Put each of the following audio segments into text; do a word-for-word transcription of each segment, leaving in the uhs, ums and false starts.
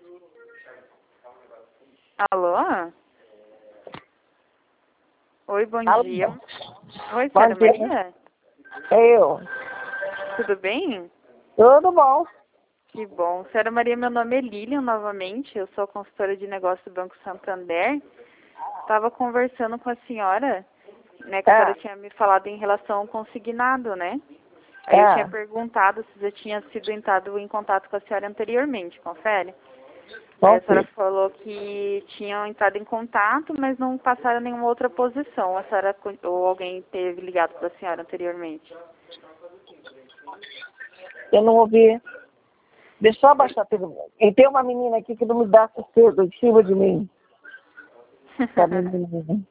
Alô? Oi, bom Alô? dia. Oi, Bom senhora dia. Maria? Eu. Tudo bem? Tudo bom? Que bom. Senhora Maria, meu nome é Lilian, novamente. Eu sou consultora de negócio do Banco Santander. Estava conversando com a senhora, né, que a senhora Ah, tinha me falado em relação ao consignado, né? Aí eu tinha ah, perguntado se já tinha sido entrado em contato com a senhora anteriormente, confere? Aí a senhora confio. falou que tinham entrado em contato, mas não passaram nenhuma outra posição. A senhora ou alguém teve ligado para a senhora anteriormente? Eu não ouvi. Deixa eu só abaixar tudo. E tem uma menina aqui que não me dá sossego em cima de mim. Essa menina.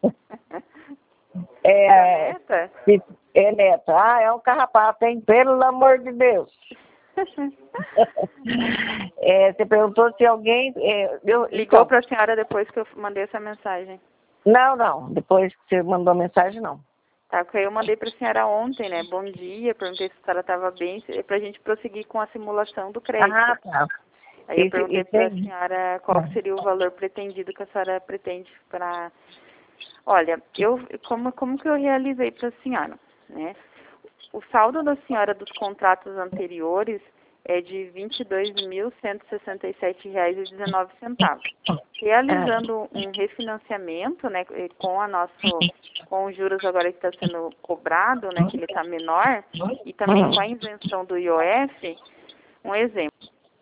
Sua É, neta? é neta. Ah, é um carrapato, hein? Pelo amor de Deus. É, você perguntou se alguém... é, eu, Ligou então, para a senhora depois que eu mandei essa mensagem. não, não. Depois que você mandou a mensagem, não. Tá, porque eu mandei para a senhora ontem, né? Bom dia, perguntei se a senhora estava bem, para a gente prosseguir com a simulação do crédito. Ah, tá. Aí eu Isso, perguntei isso para a aí. senhora qual que seria o valor pretendido que a senhora pretende para... Olha, eu como, como que eu realizei para a senhora, né? O saldo da senhora dos contratos anteriores é de vinte e dois mil cento e sessenta e sete reais e dezenove centavos. Realizando um refinanciamento, né, com a nosso, com os juros agora que está sendo cobrado, né, que ele está menor, e também com a isenção do I O F, um exemplo.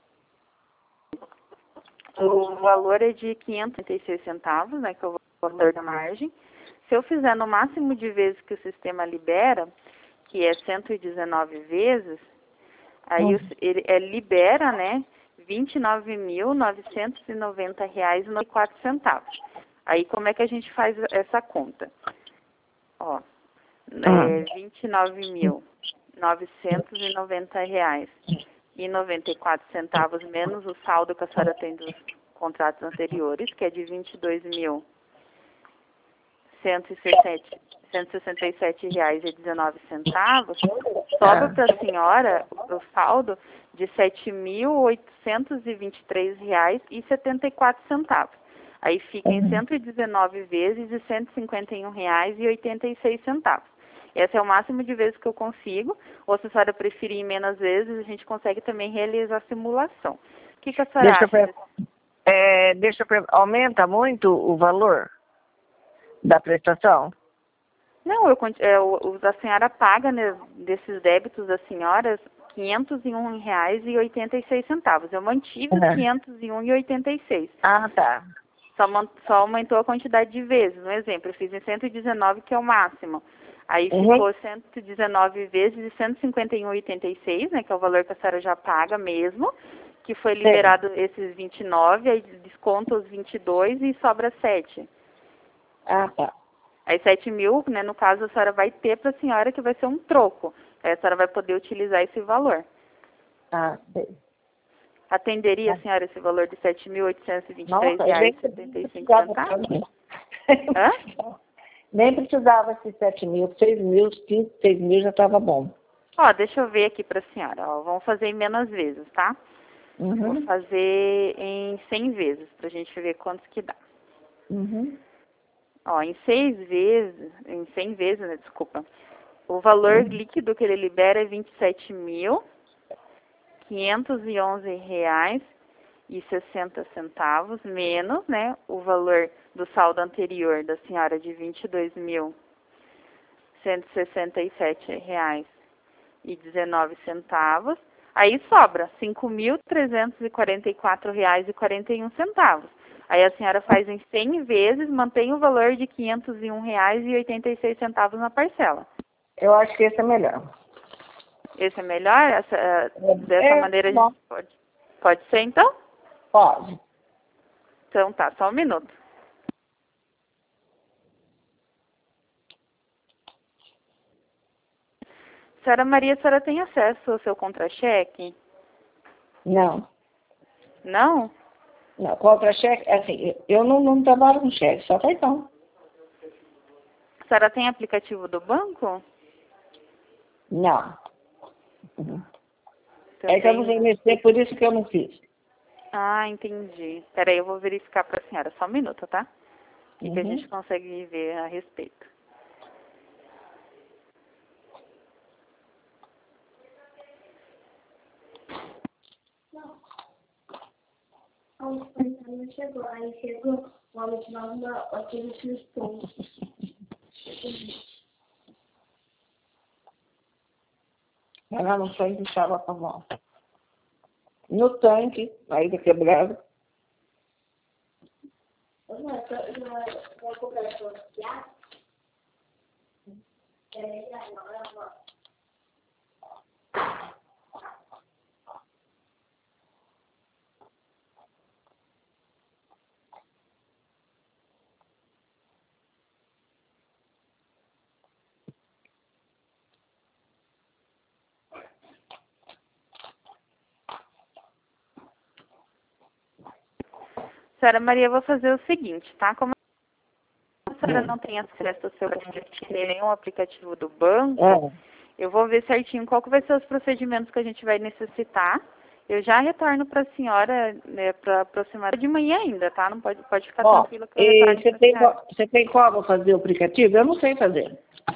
O valor é de quinhentos e trinta e seis centavos, né, que é o valor da margem. Se eu fizer no máximo de vezes que o sistema libera, que é cento e dezenove vezes, aí o- ele, ele libera, né, vinte e nove mil novecentos e noventa reais e noventa e quatro centavos. Aí como é que a gente faz essa conta? Ó, é vinte e nove mil novecentos e noventa reais e noventa e quatro centavos menos o saldo que a senhora tem dos contratos anteriores, que é de vinte e dois mil cento e sessenta e sete reais e dezenove centavos, sobra para a senhora o saldo de sete mil oitocentos e vinte e três reais e setenta e quatro centavos. Aí fica em cento e dezenove vezes de cento e cinquenta e um reais e oitenta e seis centavos. Esse é o máximo de vezes que eu consigo, ou se a senhora preferir em menos vezes, a gente consegue também realizar a simulação. O que, que a senhora Deixa eu, acha? per- é, deixa eu per- aumenta muito o valor da prestação? Não, eu, conti- é, o, o- a senhora paga, né, desses débitos das senhoras quinhentos e um reais e oitenta e seis centavos. Eu mantive os Uhum. quinhentos e um e oitenta e seis. Ah, tá. Só, man- só aumentou a quantidade de vezes. Um exemplo, eu fiz em cento e dezenove, que é o máximo. Aí Uhum. ficou cento e dezenove vezes de cento e cinquenta e um e oitenta e seis, né, que é o valor que a senhora já paga mesmo, que foi Sei. liberado esses vinte e nove, aí desconta os vinte e dois e sobra sete. Ah, tá. Aí sete mil, né, no caso, a senhora vai ter para a senhora que vai ser um troco. Aí a senhora vai poder utilizar esse valor. Ah, sei. Atenderia a senhora esse valor de sete mil oitocentos e vinte e três Nossa, eu reais nem e setenta e cinco precisava centavos? disso. Hã? Nem precisava esses sete mil, seis mil, quinze, seis mil já estava bom. Ó, deixa eu ver aqui para a senhora. Ó, vamos fazer em menos vezes, tá? Vou Uhum. fazer em cem vezes, para a gente ver quantos que dá. Uhum. Ó, em seis vezes, em cem vezes, né, desculpa, o valor Uhum. líquido que ele libera é vinte e sete mil quinhentos e onze reais e sessenta centavos, menos, né, o valor do saldo anterior da senhora de vinte e dois mil cento e sessenta e sete reais e dezenove centavos. Aí sobra cinco mil trezentos e quarenta e quatro reais e quarenta e um centavos. Aí a senhora faz em cem vezes, mantém o valor de quinhentos e um reais e oitenta e seis centavos na parcela. Eu acho que esse é melhor. Esse é melhor? Essa, eh, dessa É, maneira tá a gente bom. pode, pode ser então? Pode. Então tá, só um minuto. Senhora Maria, a senhora tem acesso ao seu contra-cheque? Não. Não? Não, contra-cheque, assim, eu não, não trabalho com cheque, só cartão. A senhora tem aplicativo do banco? Não. Uhum. Então É que eu não tem, sei né? mexer, por isso que eu não fiz. Ah, entendi. Peraí, eu vou verificar para a senhora. Só um minuto, tá? O que, que a Uhum. gente consegue ver a respeito. Não chegou, aí chegou o homem que não uma aquele suspensão. Mas lá no tanque estava com a mão. No tanque, aí tá quebrado. Eu não, eu não, eu comprei a sua piada. É, já não, é uma. Senhora Maria, eu vou fazer o seguinte, tá? Como a senhora Hum. não tem acesso ao seu aplicativo, nem nenhum aplicativo do banco, É. eu vou ver certinho qual que vai ser os procedimentos que a gente vai necessitar. Eu já retorno para a senhora, né, para aproximar de manhã ainda, tá? Não pode, pode ficar Ó, tranquila que eu e retorno você para a tem, senhora. co- você tem como fazer o aplicativo? Eu não sei fazer.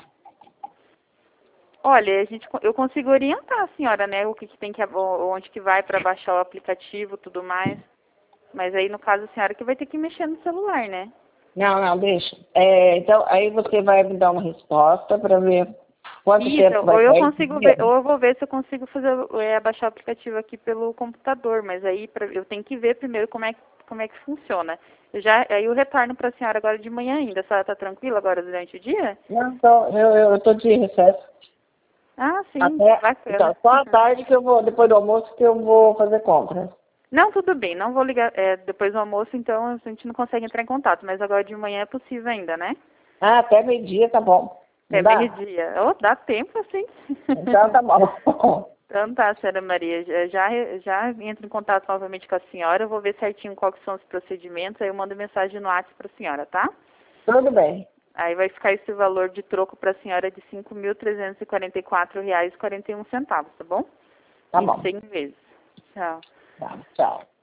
Olha, a gente, eu consigo orientar a senhora, né? O que, que tem que, onde que vai para baixar o aplicativo, tudo mais. Mas aí, no caso, a senhora que vai ter que mexer no celular, né? Não, não, deixa. É, então, aí você vai me dar uma resposta para ver quanto Isso, tempo vai ou eu sair consigo ver, primeiro. ou eu vou ver se eu consigo fazer, é, baixar o aplicativo aqui pelo computador, mas aí pra, eu tenho que ver primeiro como é, que- como é que funciona. Eu já, aí eu retorno para a senhora agora de manhã ainda. A senhora está tranquila agora durante o dia? Não, tô, eu, eu tô de recesso. Ah, sim, Até, bacana. então, só à tarde que eu vou, depois do almoço, que eu vou fazer compras. Não, tudo bem, não vou ligar é, depois do almoço, então a gente não consegue entrar em contato, mas agora de manhã é possível ainda, né? Ah, até meio-dia tá bom. Até Não dá? meio-dia. Oh, dá tempo, assim. Então tá bom. Então tá, senhora Maria, já, já já entro em contato novamente com a senhora, eu vou ver certinho quais são os procedimentos, aí eu mando mensagem no WhatsApp para a senhora, tá? Tudo bem. Aí vai ficar esse valor de troco para a senhora de cinco mil trezentos e quarenta e quatro reais e quarenta e um centavos, tá bom? Tá Em bom. cem vezes. Tchau. Tá, tchau.